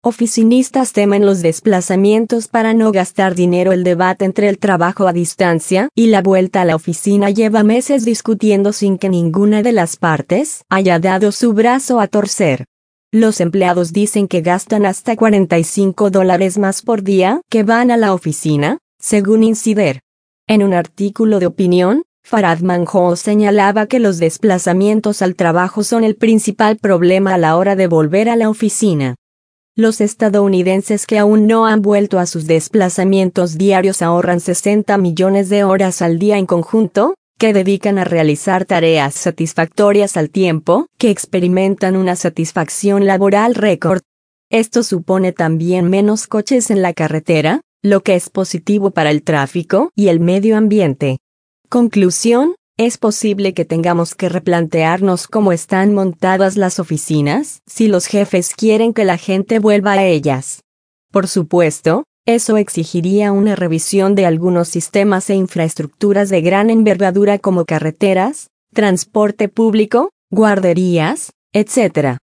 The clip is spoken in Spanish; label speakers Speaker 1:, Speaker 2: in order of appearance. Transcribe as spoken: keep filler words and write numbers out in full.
Speaker 1: Oficinistas temen los desplazamientos para no gastar dinero. El debate entre el trabajo a distancia y la vuelta a la oficina lleva meses discutiendo sin que ninguna de las partes haya dado su brazo a torcer. Los empleados dicen que gastan hasta cuarenta y cinco dólares más por día que van a la oficina, según Insider. En un artículo de opinión, Farhad Manjoo señalaba que los desplazamientos al trabajo son el principal problema a la hora de volver a la oficina. Los estadounidenses que aún no han vuelto a sus desplazamientos diarios ahorran sesenta millones de horas al día en conjunto, que dedican a realizar tareas satisfactorias al tiempo que experimentan una satisfacción laboral récord. Esto supone también menos coches en la carretera, lo que es positivo para el tráfico y el medio ambiente. Conclusión: es posible que tengamos que replantearnos cómo están montadas las oficinas si los jefes quieren que la gente vuelva a ellas. Por supuesto, eso exigiría una revisión de algunos sistemas e infraestructuras de gran envergadura como carreteras, transporte público, guarderías, etcétera.